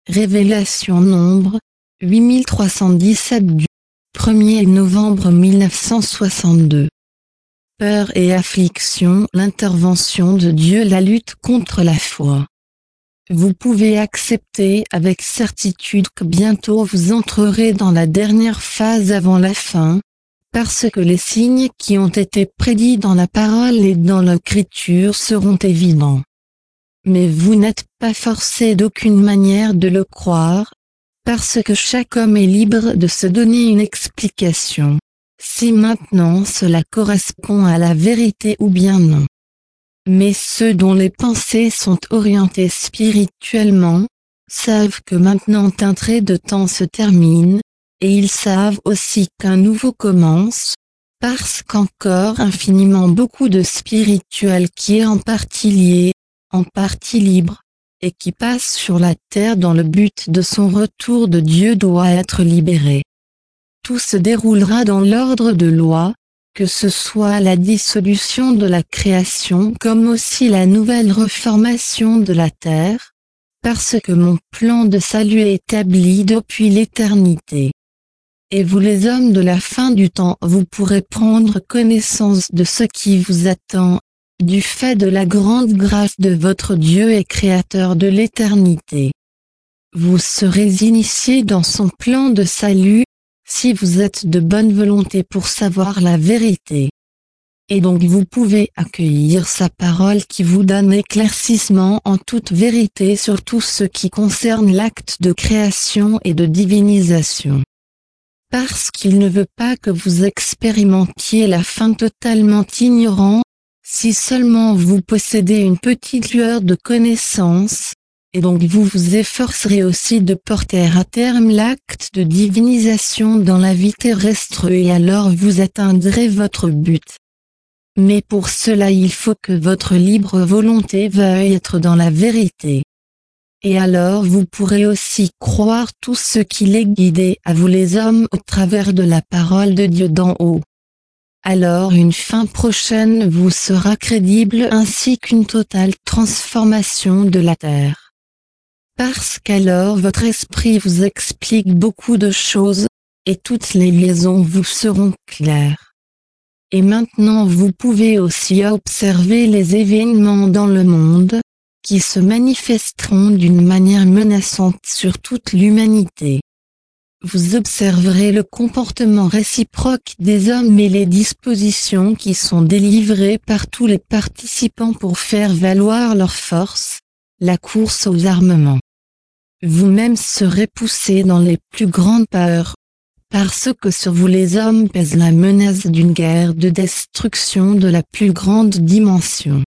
Révélation Nombre, 8317 du 1er novembre 1962. Peur et affliction, l'intervention de Dieu, la lutte contre la foi. Vous pouvez accepter avec certitude que bientôt vous entrerez dans la dernière phase avant la fin, parce que les signes qui ont été prédits dans la parole et dans l'écriture seront évidents. Mais vous n'êtes pas forcé d'aucune manière de le croire, parce que chaque homme est libre de se donner une explication, si maintenant cela correspond à la vérité ou bien non. Mais ceux dont les pensées sont orientées spirituellement, savent que maintenant un trait de temps se termine, et ils savent aussi qu'un nouveau commence, parce qu'encore infiniment beaucoup de spirituel qui est en partie lié, en partie libre, et qui passe sur la terre dans le but de son retour de Dieu doit être libéré. Tout se déroulera dans l'ordre de loi, que ce soit la dissolution de la création comme aussi la nouvelle reformation de la terre, parce que mon plan de salut est établi depuis l'éternité. Et vous les hommes de la fin du temps, vous pourrez prendre connaissance de ce qui vous attend, du fait de la grande grâce de votre Dieu et Créateur de l'éternité. Vous serez initiés dans son plan de salut, si vous êtes de bonne volonté pour savoir la vérité. Et donc vous pouvez accueillir sa parole qui vous donne éclaircissement en toute vérité sur tout ce qui concerne l'acte de création et de divinisation. Parce qu'il ne veut pas que vous expérimentiez la fin totalement ignorant, si seulement vous possédez une petite lueur de connaissance, et donc vous vous efforcerez aussi de porter à terme l'acte de divinisation dans la vie terrestre et alors vous atteindrez votre but. Mais pour cela il faut que votre libre volonté veuille être dans la vérité. Et alors vous pourrez aussi croire tout ce qu'il est guidé à vous les hommes au travers de la parole de Dieu d'en haut. Alors une fin prochaine vous sera crédible ainsi qu'une totale transformation de la terre. Parce qu'alors votre esprit vous explique beaucoup de choses, et toutes les liaisons vous seront claires. Et maintenant vous pouvez aussi observer les événements dans le monde, qui se manifesteront d'une manière menaçante sur toute l'humanité. Vous observerez le comportement réciproque des hommes et les dispositions qui sont délivrées par tous les participants pour faire valoir leur force, la course aux armements. Vous-même serez poussés dans les plus grandes peurs, parce que sur vous les hommes pèse la menace d'une guerre de destruction de la plus grande dimension.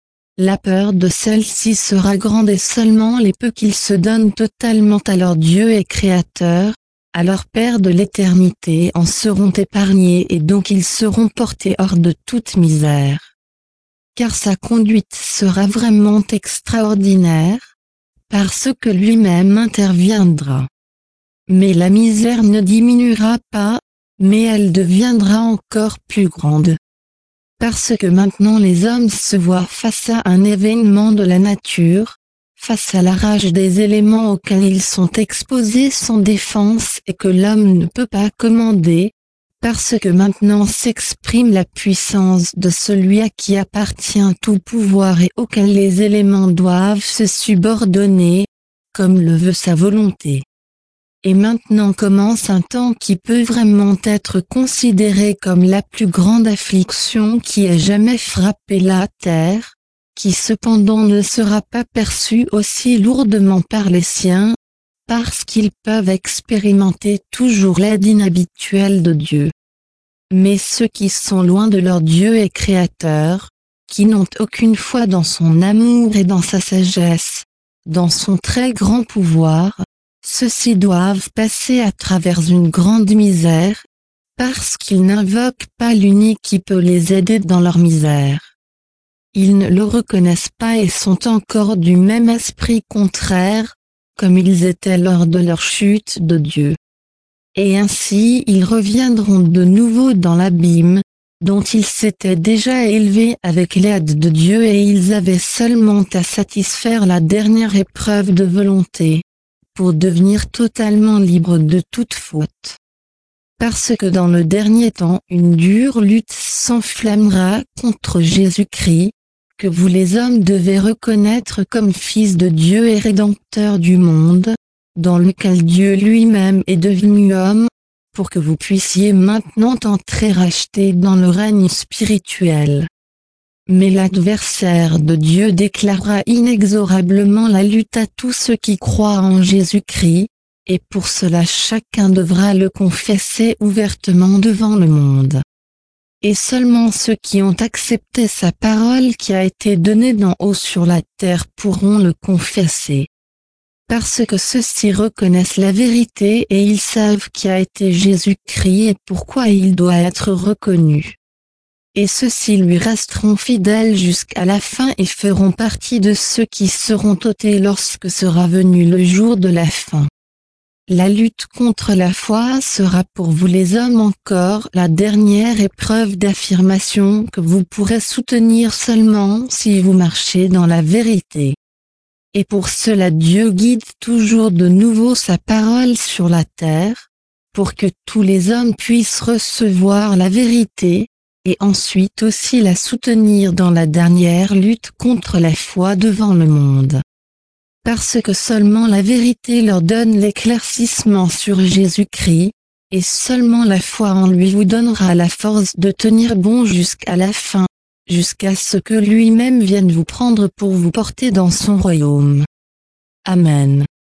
La peur de celle-ci sera grande et seulement les peu qu'ils se donnent totalement à leur Dieu et Créateur, à leur Père de l'éternité en seront épargnés et donc ils seront portés hors de toute misère. Car sa conduite sera vraiment extraordinaire, parce que lui-même interviendra. Mais la misère ne diminuera pas, mais elle deviendra encore plus grande. Parce que maintenant les hommes se voient face à un événement de la nature, face à la rage des éléments auxquels ils sont exposés sans défense et que l'homme ne peut pas commander, parce que maintenant s'exprime la puissance de celui à qui appartient tout pouvoir et auquel les éléments doivent se subordonner, comme le veut sa volonté. Et maintenant commence un temps qui peut vraiment être considéré comme la plus grande affliction qui ait jamais frappé la terre, qui cependant ne sera pas perçue aussi lourdement par les siens, parce qu'ils peuvent expérimenter toujours l'aide inhabituelle de Dieu. Mais ceux qui sont loin de leur Dieu et Créateur, qui n'ont aucune foi dans son amour et dans sa sagesse, dans son très grand pouvoir, ceux-ci doivent passer à travers une grande misère, parce qu'ils n'invoquent pas l'unique qui peut les aider dans leur misère. Ils ne le reconnaissent pas et sont encore du même esprit contraire, comme ils étaient lors de leur chute de Dieu. Et ainsi ils reviendront de nouveau dans l'abîme, dont ils s'étaient déjà élevés avec l'aide de Dieu et ils avaient seulement à satisfaire la dernière épreuve de volonté. pour devenir totalement libre de toute faute. Parce que dans le dernier temps une dure lutte s'enflammera contre Jésus-Christ, que vous les hommes devez reconnaître comme Fils de Dieu et Rédempteur du monde, dans lequel Dieu lui-même est devenu homme, pour que vous puissiez maintenant entrer rachetés dans le règne spirituel. Mais l'adversaire de Dieu déclarera inexorablement la lutte à tous ceux qui croient en Jésus-Christ, et pour cela chacun devra le confesser ouvertement devant le monde. Et seulement ceux qui ont accepté sa parole qui a été donnée d'en haut sur la terre pourront le confesser. Parce que ceux-ci reconnaissent la vérité et ils savent qui a été Jésus-Christ et pourquoi il doit être reconnu. Et ceux-ci lui resteront fidèles jusqu'à la fin et feront partie de ceux qui seront ôtés lorsque sera venu le jour de la fin. La lutte contre la foi sera pour vous les hommes encore la dernière épreuve d'affirmation que vous pourrez soutenir seulement si vous marchez dans la vérité. Et pour cela Dieu guide toujours de nouveau sa parole sur la terre, pour que tous les hommes puissent recevoir la vérité, et ensuite aussi la soutenir dans la dernière lutte contre la foi devant le monde. Parce que seulement la vérité leur donne l'éclaircissement sur Jésus-Christ, et seulement la foi en lui vous donnera la force de tenir bon jusqu'à la fin, jusqu'à ce que lui-même vienne vous prendre pour vous porter dans son royaume. Amen.